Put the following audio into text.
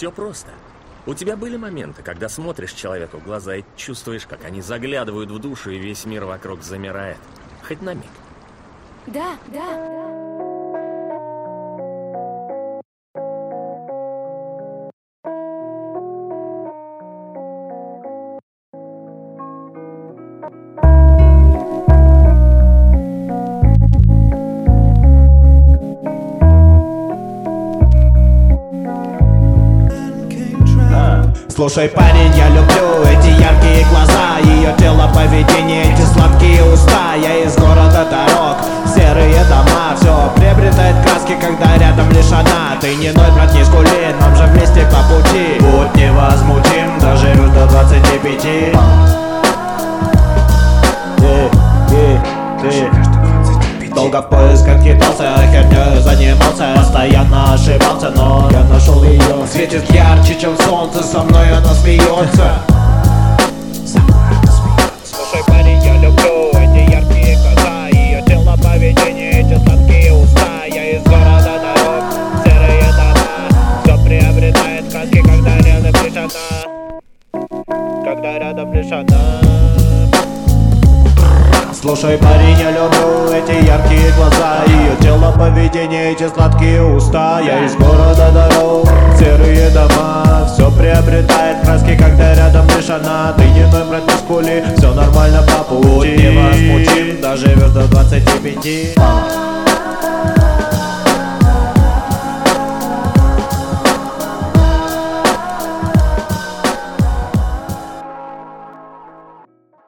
Все просто. У тебя были моменты, когда смотришь человеку в глаза и чувствуешь, как они заглядывают в душу, и весь мир вокруг замирает. Хоть на миг. Да, да. Слушай, парень, я люблю эти яркие глаза, ее тело, поведение, эти сладкие уста. Я из города дорог, серые дома, все приобретает краски, когда рядом лишь она. Ты не ной, брат, не скули, нам же вместе по пути. Будь невозмутим, доживешь до 25. Долго в поисках кидался, хернёй занимался, постоянно ошибался, но я нашел ее. Светит ярче, чем солнце, со мной она смеется. Слушай, парень, я люблю эти яркие глаза, ее тело, поведение, эти сладкие уста. Я из города дорог, серые дома, все приобретает краски, когда рядом лишь она. Когда рядом лишь она. Слушай, парень, я люблю эти яркие глаза, ее тело, поведение, эти сладкие уста. Я из города дорог, серые дома, все приобретает краски, когда рядом лишь она. Ты не ной, брат, не скули, все нормально по пути. Будь невозмутим, доживешь до 25.